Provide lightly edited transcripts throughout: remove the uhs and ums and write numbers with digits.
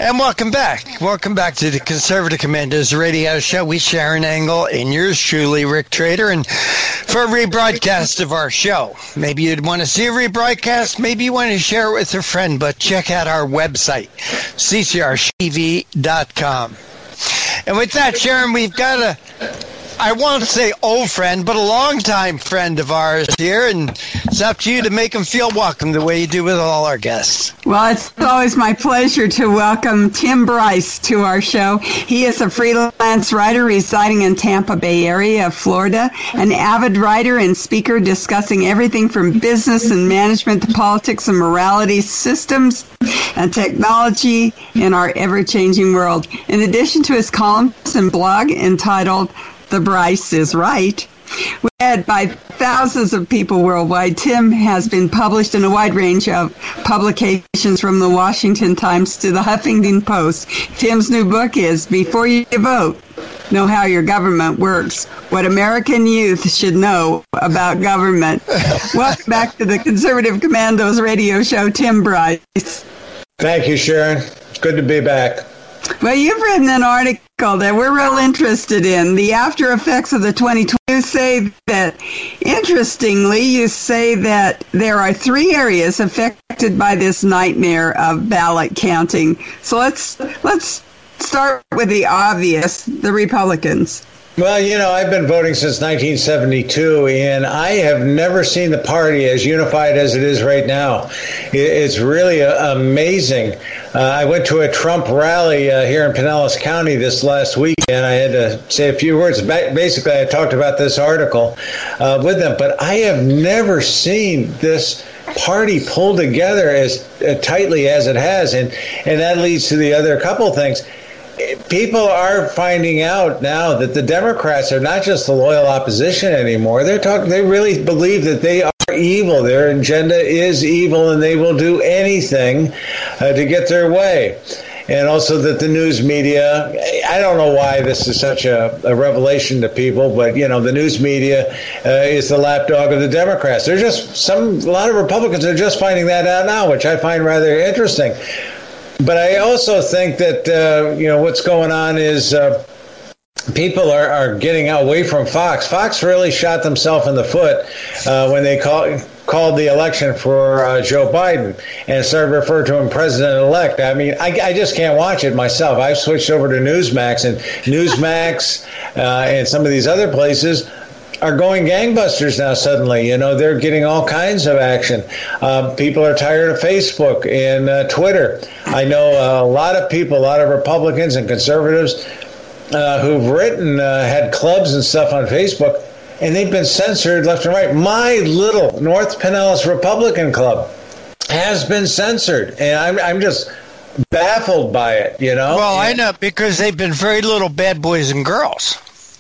And welcome back. Welcome back to the Conservative Commandos radio show. We share an angle, and yours truly, Rick Trader. And for a rebroadcast of our show, maybe you'd want to see a rebroadcast, maybe you want to share it with a friend, but check out our website, ccrtv.com. And with that, Sharon, we've got I won't say old friend, but a longtime friend of ours here, and it's up to you to make them feel welcome the way you do with all our guests. Well, it's always my pleasure to welcome Tim Bryce to our show. He is a freelance writer residing in Tampa Bay area of Florida, an avid writer and speaker discussing everything from business and management to politics and morality, systems and technology in our ever-changing world. In addition to his columns and blog entitled The Bryce is Right, read by thousands of people worldwide, Tim has been published in a wide range of publications from the Washington Times to the Huffington Post. Tim's new book is Before You Vote, Know How Your Government Works, What American Youth Should Know About Government. Welcome back to the Conservative Commandos radio show, Tim Bryce. Thank you, Sharon. It's good to be back. Well, you've written an article that we're real interested in, the after effects of the 2020. You say that, interestingly, you say that there are 3 areas affected by this nightmare of ballot counting. So let's start with the obvious, the Republicans. Well, I've been voting since 1972, and I have never seen the party as unified as it is right now. It's really amazing. I went to a Trump rally here in Pinellas County this last week, and I had to say a few words. Basically, I talked about this article with them, but I have never seen this party pulled together as tightly as it has, and that leads to the other couple things. People are finding out now that the Democrats are not just the loyal opposition anymore. They really believe that they are evil. Their agenda is evil, and they will do anything to get their way. And also that the news media, I don't know why this is such a revelation to people, but, the news media is the lapdog of the Democrats. A lot of Republicans are just finding that out now, which I find rather interesting. But I also think that, what's going on is people are getting away from Fox. Fox really shot themselves in the foot when they called the election for Joe Biden and started referring to him president-elect. I mean, I just can't watch it myself. I've switched over to Newsmax, and Newsmax and some of these other places are going gangbusters now suddenly. They're getting all kinds of action. People are tired of Facebook and Twitter. I know a lot of people, a lot of Republicans and conservatives who've written, had clubs and stuff on Facebook, and they've been censored left and right. My little North Pinellas Republican Club has been censored, and I'm just baffled by it, Well, I know, because they've been very little bad boys and girls.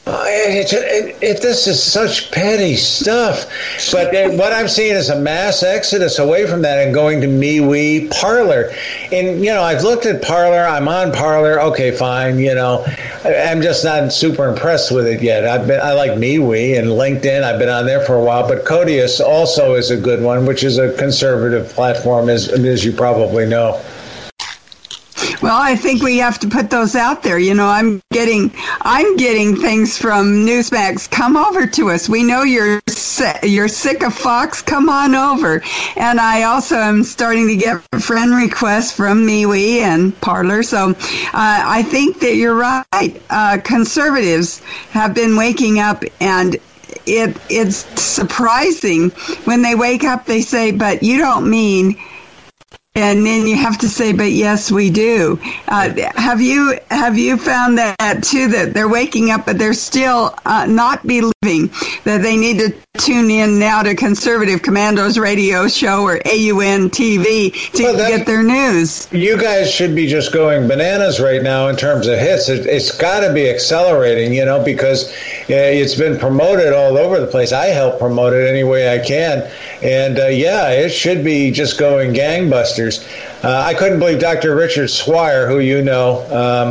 This is such petty stuff. But what I'm seeing is a mass exodus away from that and going to MeWe, Parler. And, I've looked at Parler. I'm on Parler. Okay, fine. I'm just not super impressed with it yet. I like MeWe and LinkedIn. I've been on there for a while. But Codius also is a good one, which is a conservative platform, as you probably know. Well, I think we have to put those out there. I'm getting things from Newsmax. Come over to us. We know you're sick of Fox. Come on over. And I also am starting to get friend requests from MeWe and Parler. So I think that you're right. Conservatives have been waking up, and it's surprising when they wake up. They say, "But you don't mean." And then you have to say, but yes, we do. Have you found that too, that they're waking up, but they're still not believing that they need to tune in now to Conservative Commandos radio show or AUN TV to get their news? You guys should be just going bananas right now in terms of hits. It's got to be accelerating, because it's been promoted all over the place. I help promote it any way I can. And it should be just going gangbusters. I couldn't believe Dr. Richard Swire, who you know.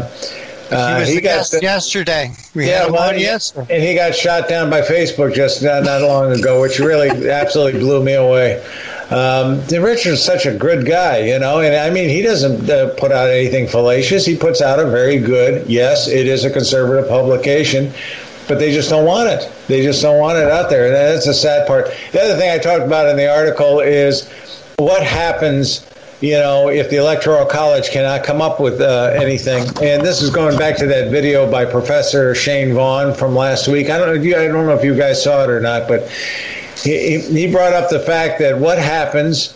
He got yesterday. Yesterday. And he got shot down by Facebook just not long ago, which really absolutely blew me away. Richard's such a good guy, and I mean, he doesn't put out anything fallacious. He puts out a very good, yes, it is a conservative publication, but they just don't want it. They just don't want it out there. And that's the sad part. The other thing I talked about in the article is what happens, if the Electoral College cannot come up with anything. And this is going back to that video by Professor Shane Vaughn from last week. I don't know if you guys saw it or not, but he brought up the fact that what happens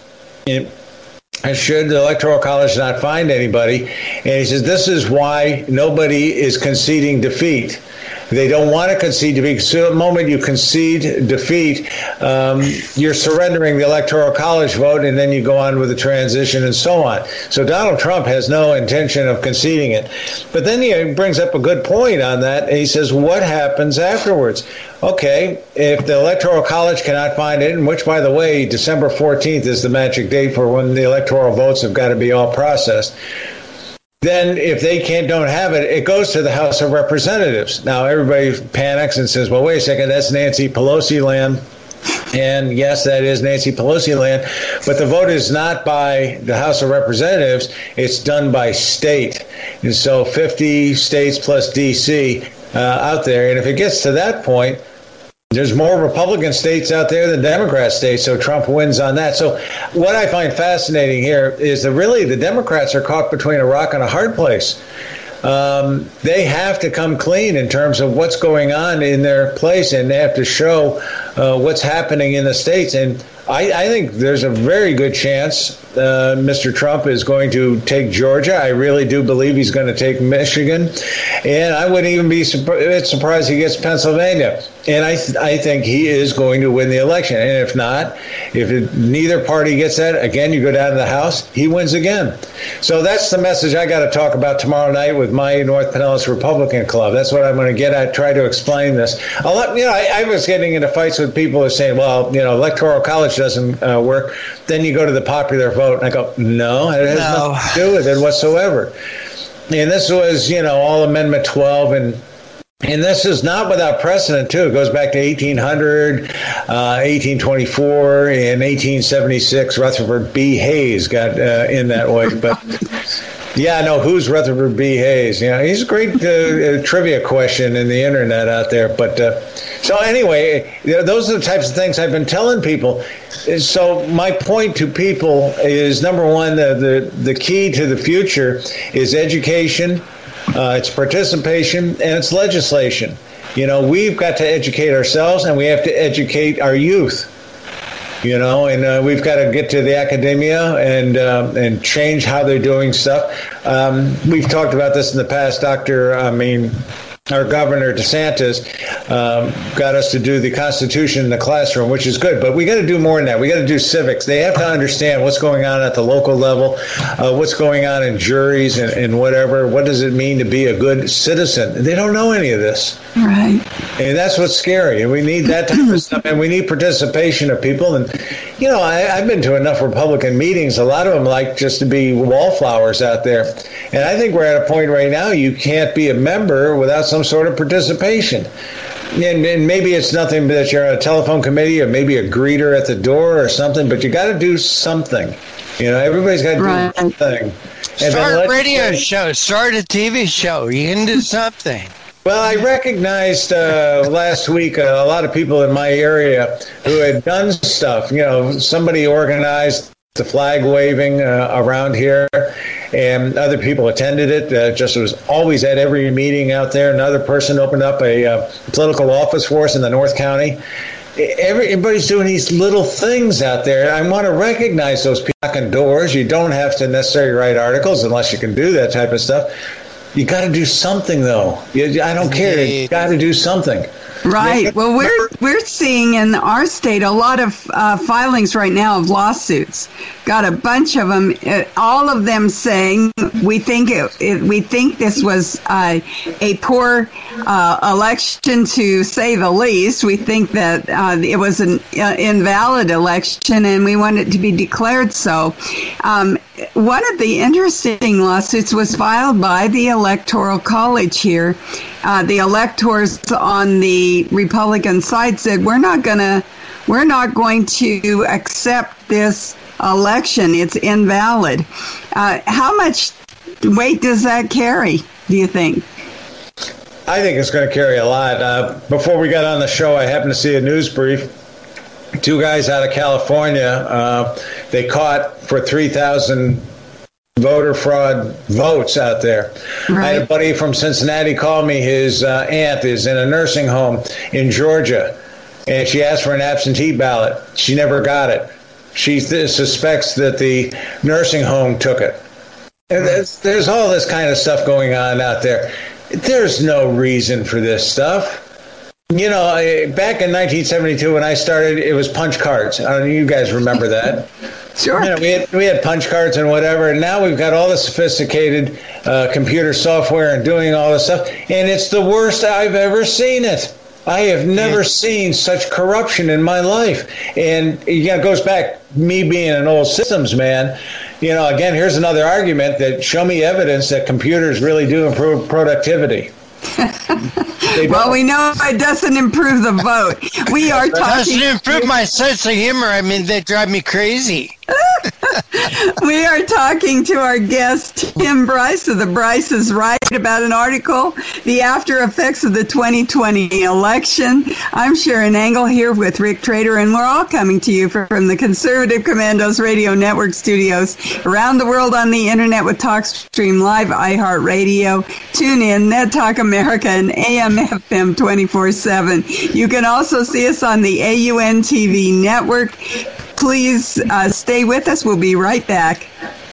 should the Electoral College not find anybody. And he says this is why nobody is conceding defeat. They don't want to concede defeat. So the moment you concede defeat, you're surrendering the Electoral College vote, and then you go on with the transition and so on. So Donald Trump has no intention of conceding it. But then he brings up a good point on that. He says, what happens afterwards? Okay, if the Electoral College cannot find it, and which, by the way, December 14th is the magic date for when the electoral votes have got to be all processed. Then if they don't have it, it goes to the House of Representatives. Now, everybody panics and says, well, wait a second, that's Nancy Pelosi land. And yes, that is Nancy Pelosi land. But the vote is not by the House of Representatives. It's done by state. And so 50 states plus D.C. Out there. And if it gets to that point, there's more Republican states out there than Democrat states, so Trump wins on that. So what I find fascinating here is that really the Democrats are caught between a rock and a hard place. They have to come clean in terms of what's going on in their place, and they have to show what's happening in the states. And I think there's a very good chance Mr. Trump is going to take Georgia. I really do believe he's going to take Michigan. And I wouldn't even be surprised he gets Pennsylvania. And I think he is going to win the election. And if not, neither party gets that, again, you go down to the House, he wins again. So that's the message I got to talk about tomorrow night with my North Pinellas Republican Club. That's what I'm going to get at, try to explain this. I was getting into fights with people who are saying, well, Electoral College doesn't work. Then you go to the popular vote. And I go, no, it has nothing to do with it whatsoever. And this was, all Amendment 12. And this is not without precedent, too. It goes back to 1800, 1824, and 1876. Rutherford B. Hayes got in that way. But, yeah, no, who's Rutherford B. Hayes? He's a great trivia question in the Internet out there. But so anyway, those are the types of things I've been telling people. So my point to people is, number one, the key to the future is education. It's participation, and it's legislation. We've got to educate ourselves, and we have to educate our youth. And we've got to get to the academia and change how they're doing stuff. We've talked about this in the past. Our Governor DeSantis got us to do the Constitution in the classroom, which is good. But we got to do more than that. We got to do civics. They have to understand what's going on at the local level, what's going on in juries and whatever. What does it mean to be a good citizen? They don't know any of this. Right. And that's what's scary. And we need that type of stuff. And we need participation of people. And, I've been to enough Republican meetings. A lot of them like just to be wallflowers out there. And I think we're at a point right now you can't be a member without some sort of participation. And maybe it's nothing that you're on a telephone committee or maybe a greeter at the door or something, but you got to do something. Everybody's got to do something. Start a radio show, start a TV show. You can do something. Well, I recognized last week a lot of people in my area who had done stuff. Somebody organized the flag waving around here, and other people attended it. Just was always at every meeting out there. Another person opened up a political office for us in the North County. Everybody's doing these little things out there. I want to recognize those people knocking doors. You don't have to necessarily write articles unless you can do that type of stuff. You got to do something, though. I don't care. You got to do something. Right. Well, we're seeing in our state a lot of filings right now of lawsuits. Got a bunch of them. All of them saying we think this was a poor election, to say the least. We think that it was an invalid election, and we want it to be declared so. One of the interesting lawsuits was filed by the Electoral College here. The electors on the Republican side said, we're not going to we're not going to accept this election. It's invalid. How much weight does that carry, do you think? I think it's going to carry a lot. Before we got on the show, I happened to see a news brief. 2 guys out of California, they caught for 3,000 voter fraud votes out there. Right. I had a buddy from Cincinnati call me. His aunt is in a nursing home in Georgia, and she asked for an absentee ballot. She never got it. She suspects that the nursing home took it. And there's all this kind of stuff going on out there. There's no reason for this stuff. You know, back in 1972 when I started, it was punch cards. I don't know, you guys remember that. Sure. You know, we had punch cards and whatever, and now we've got all the sophisticated computer software and doing all this stuff, and it's the worst I've ever seen it. I have never seen such corruption in my life. And it goes back, me being an old systems man, you know, again, here's another argument that show me evidence that computers really do improve productivity. Well, we know it doesn't improve the vote. We are talking. It doesn't improve my sense of humor. I mean, they drive me crazy. We are talking to our guest, Tim Bryce of the Bryce is Right, about an article, The After Effects of the 2020 Election. I'm Sharon Engel here with Rick Trader, and we're all coming to you from the Conservative Commandos Radio Network studios around the world on the internet with TalkStream Live, iHeartRadio, TuneIn, NetTalk America, and AM/FM 24/7. You can also see us on the AUN TV network. Please stay with us. We'll be right back.